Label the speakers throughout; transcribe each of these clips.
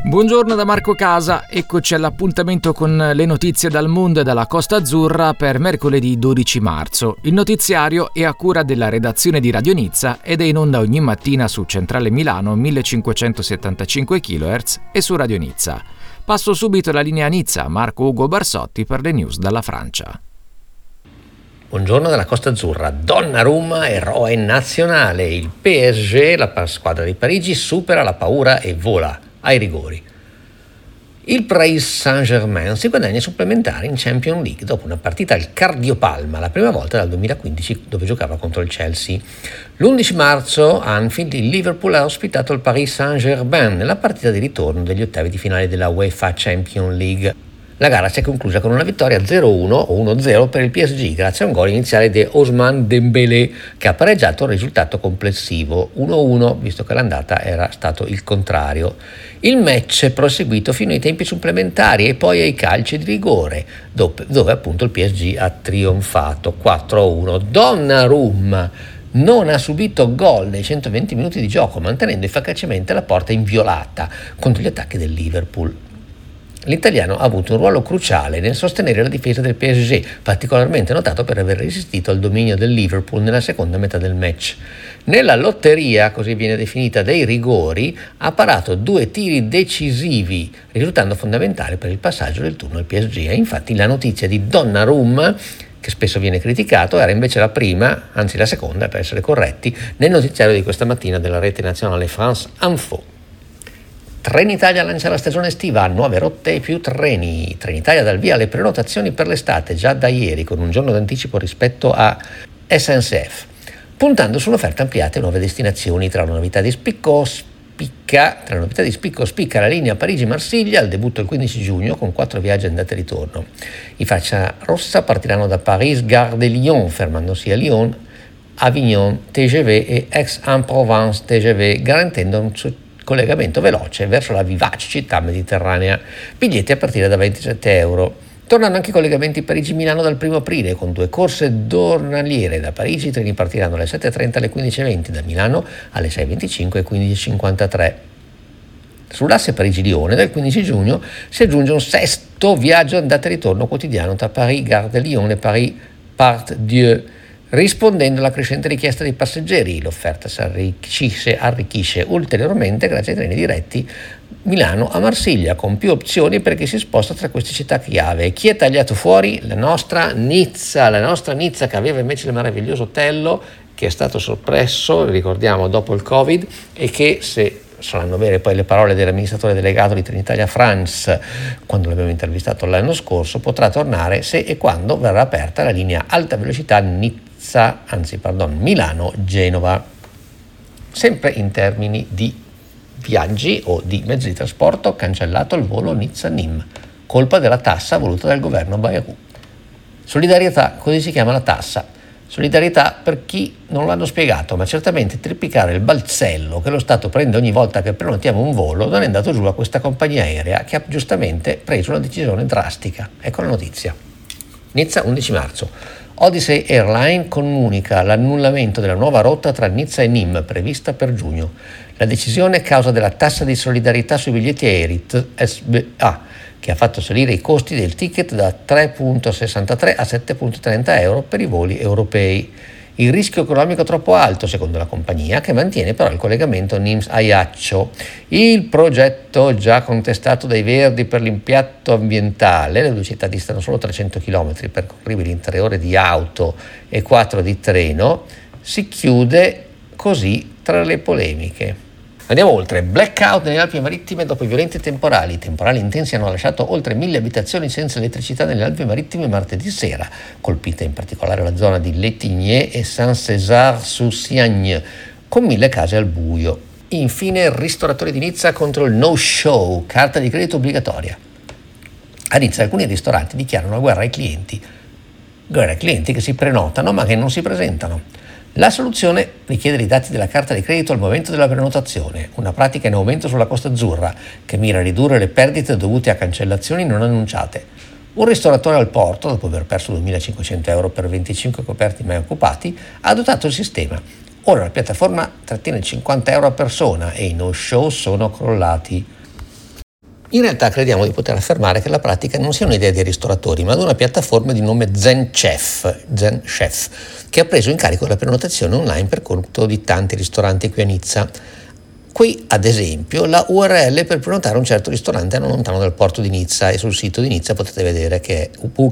Speaker 1: Buongiorno da Marco Casa, eccoci all'appuntamento con le notizie dal mondo e dalla Costa Azzurra per mercoledì 12 marzo. Il notiziario è a cura della redazione di Radio Nizza ed è in onda ogni mattina su Centrale Milano 1575 kHz e su Radio Nizza. Passo subito alla linea Nizza, Marco Ugo Barsotti per le news dalla Francia.
Speaker 2: Buongiorno dalla Costa Azzurra. Donnarumma, eroe nazionale. Il PSG, la squadra di Parigi, supera la paura e vola ai rigori. Il Paris Saint-Germain si guadagna supplementari in Champions League dopo una partita al cardiopalma, la prima volta dal 2015 dove giocava contro il Chelsea. L'11 marzo a Anfield il Liverpool ha ospitato il Paris Saint-Germain nella partita di ritorno degli ottavi di finale della UEFA Champions League. La gara si è conclusa con una vittoria 0-1 o 1-0 per il PSG grazie a un gol iniziale di Ousmane Dembélé che ha pareggiato il risultato complessivo 1-1 visto che l'andata era stato il contrario. Il match è proseguito fino ai tempi supplementari e poi ai calci di rigore dove appunto il PSG ha trionfato 4-1. Donnarumma non ha subito gol nei 120 minuti di gioco mantenendo efficacemente la porta inviolata contro gli attacchi del Liverpool. L'italiano ha avuto un ruolo cruciale nel sostenere la difesa del PSG, particolarmente notato per aver resistito al dominio del Liverpool nella seconda metà del match. Nella lotteria, così viene definita, dei rigori, ha parato 2 tiri decisivi, risultando fondamentale per il passaggio del turno al PSG. E infatti la notizia di Donnarumma, che spesso viene criticato, era invece la prima, anzi la seconda per essere corretti, nel notiziario di questa mattina della rete nazionale France Info. Trenitalia lancia la stagione estiva, nuove rotte e più treni. Trenitalia dà il via alle prenotazioni per l'estate già da ieri con un giorno d'anticipo rispetto a SNCF, puntando su un'offerta ampliata e nuove destinazioni. Tra novità di spicco spicca la linea Parigi-Marsiglia al debutto il 15 giugno con 4 viaggi andata e ritorno. I fascia rossa partiranno da Paris Gare de Lyon fermandosi a Lyon, Avignon TGV e Aix-en-Provence TGV garantendo un collegamento veloce verso la vivace città mediterranea. Biglietti a partire da €27. Tornano anche i collegamenti Parigi-Milano dal 1 aprile con 2 corse giornaliere. Da Parigi i treni partiranno alle 7:30 alle 15:20, da Milano alle 6:25 e 15:53. Sull'asse Parigi-Lione dal 15 giugno si aggiunge un 6° viaggio andata e ritorno quotidiano tra Paris Gare de Lyon e Paris Part Dieu. Rispondendo alla crescente richiesta dei passeggeri, l'offerta si arricchisce ulteriormente grazie ai treni diretti Milano a Marsiglia, con più opzioni per chi si sposta tra queste città chiave. Chi è tagliato fuori? La nostra Nizza che aveva invece il meraviglioso Tello, che è stato soppresso, ricordiamo, dopo il Covid, e che, se saranno vere poi le parole dell'amministratore delegato di Trenitalia France quando l'abbiamo intervistato l'anno scorso, potrà tornare se e quando verrà aperta la linea alta velocità Milano-Genova. Sempre in termini di viaggi o di mezzi di trasporto, cancellato il volo Nizza-Nîmes, colpa della tassa voluta dal governo Bayrou. Solidarietà, così si chiama la tassa. Solidarietà per chi non l'hanno spiegato, ma certamente trippicare il balzello che lo Stato prende ogni volta che prenotiamo un volo non è andato giù a questa compagnia aerea che ha giustamente preso una decisione drastica. Ecco la notizia. Nizza 11 marzo. Odyssey Airline comunica l'annullamento della nuova rotta tra Nizza e Nîmes prevista per giugno. La decisione è causa della tassa di solidarietà sui biglietti aerei SBA, che ha fatto salire i costi del ticket da 3,63 a 7,30 euro per i voli europei. Il rischio economico è troppo alto, secondo la compagnia, che mantiene però il collegamento Nîmes-Ajaccio. Il progetto, già contestato dai Verdi per l'impatto ambientale, le due città distano solo 300 km percorribili in 3 ore di auto e 4 di treno, si chiude così tra le polemiche. Andiamo oltre. Blackout nelle Alpi Marittime dopo i violenti temporali. I temporali intensi hanno lasciato oltre 1000 abitazioni senza elettricità nelle Alpi Marittime martedì sera, colpita in particolare la zona di Les Tignes e Saint-César-sous-Siagne, con 1000 case al buio. Infine, ristoratori di Nizza contro il no-show, carta di credito obbligatoria. A Nizza alcuni ristoranti dichiarano la guerra ai clienti che si prenotano ma che non si presentano. La soluzione: richiedere i dati della carta di credito al momento della prenotazione, una pratica in aumento sulla Costa Azzurra che mira a ridurre le perdite dovute a cancellazioni non annunciate. Un ristoratore al porto, dopo aver perso 2.500 euro per 25 coperti mai occupati, ha adottato il sistema. Ora la piattaforma trattiene 50 euro a persona e i no-show sono crollati. In realtà crediamo di poter affermare che la pratica non sia un'idea dei ristoratori, ma di una piattaforma di nome Zen Chef, che ha preso in carico la prenotazione online per conto di tanti ristoranti qui a Nizza. Qui, ad esempio, la URL per prenotare un certo ristorante non lontano dal porto di Nizza, e sul sito di Nizza potete vedere che è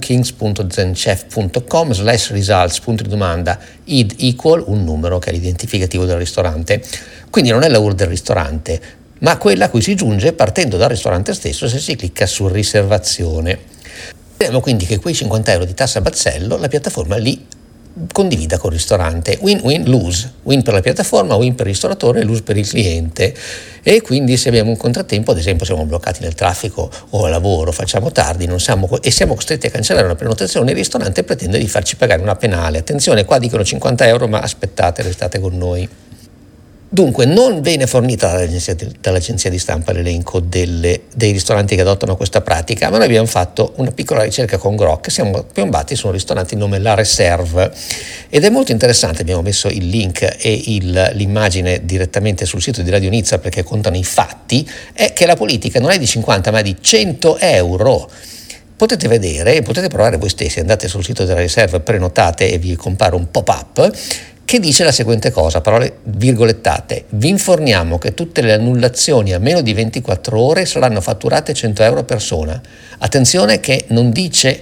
Speaker 2: bookings.zenchef.com/results id equal un numero che è l'identificativo del ristorante. Quindi non è la URL del ristorante, ma quella a cui si giunge partendo dal ristorante stesso se si clicca su riservazione. Vediamo quindi che quei 50 euro di tassa bazzello la piattaforma li condivida col ristorante. Win-win, lose. Win per la piattaforma, win per il ristoratore, lose per il cliente. E quindi se abbiamo un contrattempo, ad esempio siamo bloccati nel traffico o al lavoro, facciamo tardi siamo costretti a cancellare una prenotazione, il ristorante pretende di farci pagare una penale. Attenzione, qua dicono 50 euro, ma aspettate, restate con noi. Dunque non viene fornita dall'agenzia di stampa l'elenco dei ristoranti che adottano questa pratica, ma noi abbiamo fatto una piccola ricerca con Grok e siamo piombati su un ristorante di nome La Reserve, ed è molto interessante. Abbiamo messo il link e l'immagine direttamente sul sito di Radio Nizza, perché contano i fatti, è che la politica non è di 50 ma di 100 euro. Potete vedere e potete provare voi stessi, andate sul sito della Reserve, prenotate e vi compare un pop-up che dice la seguente cosa, parole virgolettate: vi informiamo che tutte le annullazioni a meno di 24 ore saranno fatturate 100 euro a persona. Attenzione che non dice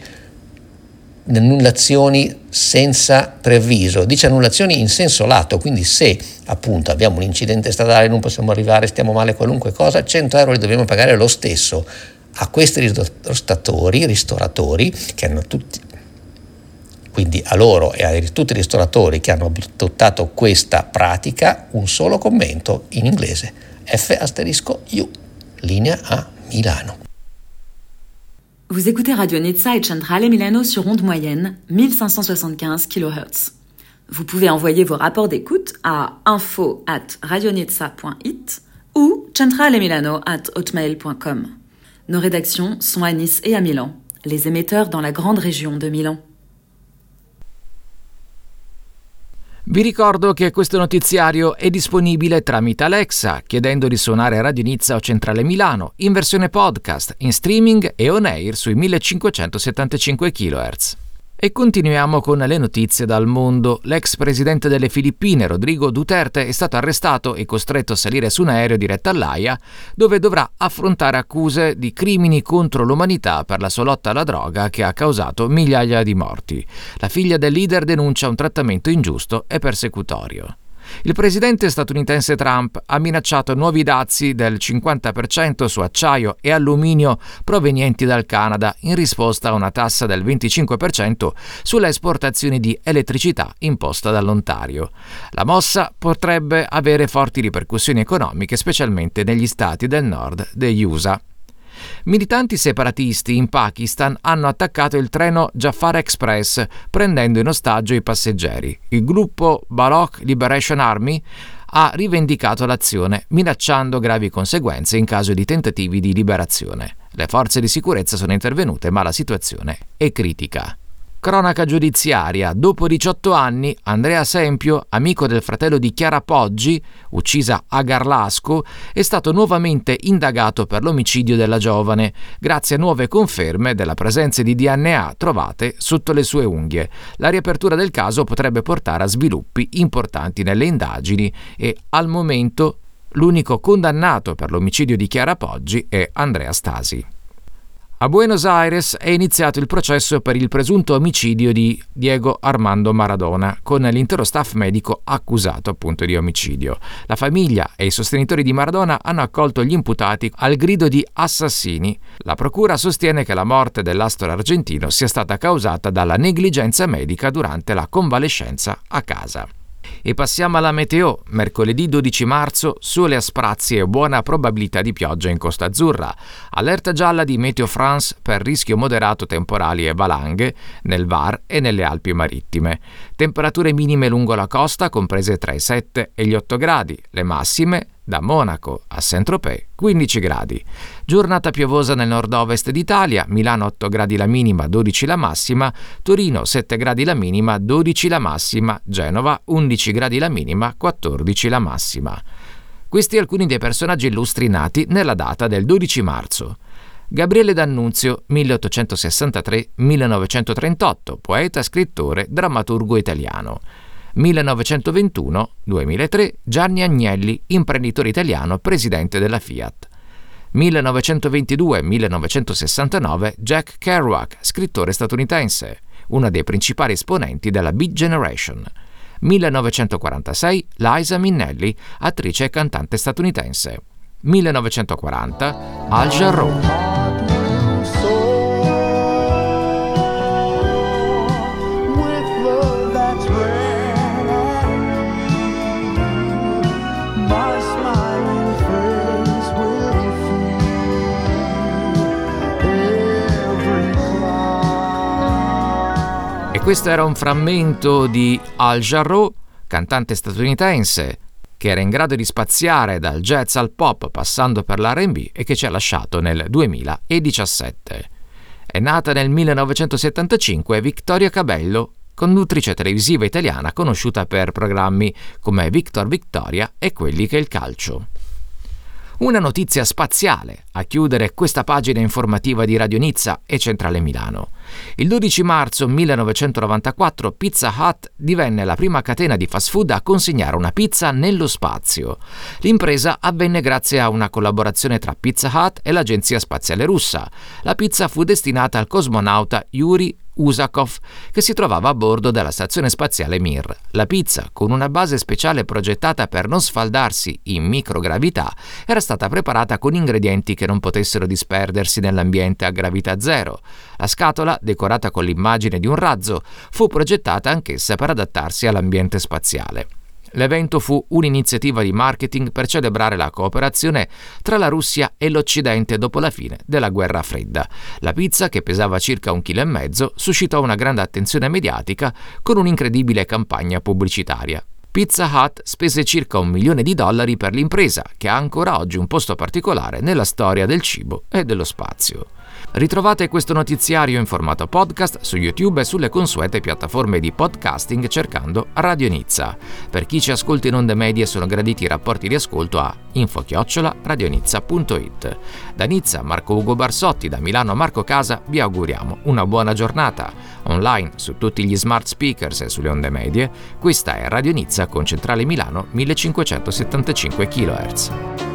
Speaker 2: annullazioni senza preavviso, dice annullazioni in senso lato, quindi se appunto abbiamo un incidente stradale, non possiamo arrivare, stiamo male, qualunque cosa, 100 euro li dobbiamo pagare lo stesso a questi ristoratori che hanno tutti. Quindi a loro e a tutti i ristoratori che hanno adottato questa pratica un solo commento in inglese: F*U, linea a Milano.
Speaker 3: Vous écoutez Radio Nizza et Centrale Milano sur onde moyenne 1575 kHz. Vous pouvez envoyer vos rapports d'écoute à info@radionizza.it ou centralemilano@hotmail.com. Nos rédactions sont à Nice et à Milan, les émetteurs dans la grande région de Milan.
Speaker 1: Vi ricordo che questo notiziario è disponibile tramite Alexa, chiedendo di suonare Radio Nizza o Centrale Milano, in versione podcast, in streaming e on air sui 1575 kHz. E continuiamo con le notizie dal mondo. L'ex presidente delle Filippine, Rodrigo Duterte, è stato arrestato e costretto a salire su un aereo diretto all'Haia, dove dovrà affrontare accuse di crimini contro l'umanità per la sua lotta alla droga che ha causato migliaia di morti. La figlia del leader denuncia un trattamento ingiusto e persecutorio. Il presidente statunitense Trump ha minacciato nuovi dazi del 50% su acciaio e alluminio provenienti dal Canada in risposta a una tassa del 25% sulle esportazioni di elettricità imposta dall'Ontario. La mossa potrebbe avere forti ripercussioni economiche, specialmente negli stati del nord degli USA. Militanti separatisti in Pakistan hanno attaccato il treno Jafar Express, prendendo in ostaggio i passeggeri. Il gruppo Baloch Liberation Army ha rivendicato l'azione, minacciando gravi conseguenze in caso di tentativi di liberazione. Le forze di sicurezza sono intervenute, ma la situazione è critica. Cronaca giudiziaria. Dopo 18 anni, Andrea Sempio, amico del fratello di Chiara Poggi, uccisa a Garlasco, è stato nuovamente indagato per l'omicidio della giovane, grazie a nuove conferme della presenza di DNA trovate sotto le sue unghie. La riapertura del caso potrebbe portare a sviluppi importanti nelle indagini e, al momento, l'unico condannato per l'omicidio di Chiara Poggi è Andrea Stasi. A Buenos Aires è iniziato il processo per il presunto omicidio di Diego Armando Maradona, con l'intero staff medico accusato appunto di omicidio. La famiglia e i sostenitori di Maradona hanno accolto gli imputati al grido di assassini. La procura sostiene che la morte dell'astro argentino sia stata causata dalla negligenza medica durante la convalescenza a casa. E passiamo alla meteo. Mercoledì 12 marzo, sole a sprazzi e buona probabilità di pioggia in Costa Azzurra. Allerta gialla di Meteo France per rischio moderato temporali e valanghe nel Var e nelle Alpi marittime. Temperature minime lungo la costa comprese tra i 7 e gli 8 gradi, le massime da Monaco a Saint-Tropez 15 gradi. Giornata piovosa nel nord-ovest d'Italia, Milano 8 gradi la minima, 12 la massima, Torino 7 gradi la minima, 12 la massima, Genova 11 gradi la minima, 14 la massima. Questi alcuni dei personaggi illustri nati nella data del 12 marzo. Gabriele D'Annunzio, 1863-1938, poeta, scrittore, drammaturgo italiano. 1921-2003, Gianni Agnelli, imprenditore italiano, presidente della Fiat. 1922-1969, Jack Kerouac, scrittore statunitense, uno dei principali esponenti della Beat Generation. 1946, Liza Minnelli, attrice e cantante statunitense. 1940, Al Jarreau. Questo era un frammento di Al Jarreau, cantante statunitense, che era in grado di spaziare dal jazz al pop passando per l'R&B e che ci ha lasciato nel 2017. È nata nel 1975 Vittoria Cabello, conduttrice televisiva italiana conosciuta per programmi come Victor Victoria e Quelli che il calcio. Una notizia spaziale a chiudere questa pagina informativa di Radio Nizza e Centrale Milano. Il 12 marzo 1994 Pizza Hut divenne la prima catena di fast food a consegnare una pizza nello spazio. L'impresa avvenne grazie a una collaborazione tra Pizza Hut e l'agenzia spaziale russa. La pizza fu destinata al cosmonauta Yuri Usakov, che si trovava a bordo della stazione spaziale Mir. La pizza, con una base speciale progettata per non sfaldarsi in microgravità, era stata preparata con ingredienti che non potessero disperdersi nell'ambiente a gravità zero. La scatola, decorata con l'immagine di un razzo, fu progettata anch'essa per adattarsi all'ambiente spaziale. L'evento fu un'iniziativa di marketing per celebrare la cooperazione tra la Russia e l'Occidente dopo la fine della Guerra Fredda. La pizza, che pesava circa 1,5 kg, suscitò una grande attenzione mediatica con un'incredibile campagna pubblicitaria. Pizza Hut spese circa $1 milione per l'impresa, che ha ancora oggi un posto particolare nella storia del cibo e dello spazio. Ritrovate questo notiziario in formato podcast su YouTube e sulle consuete piattaforme di podcasting cercando Radio Nizza. Per chi ci ascolta in onde medie sono graditi i rapporti di ascolto a info@radionizza.it. Da Nizza, Marco Ugo Barsotti, da Milano Marco Casa, vi auguriamo una buona giornata. Online, su tutti gli smart speakers e sulle onde medie, questa è Radio Nizza con centrale Milano 1575 kHz.